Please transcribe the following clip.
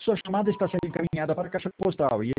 Sua chamada está sendo encaminhada para a caixa postal e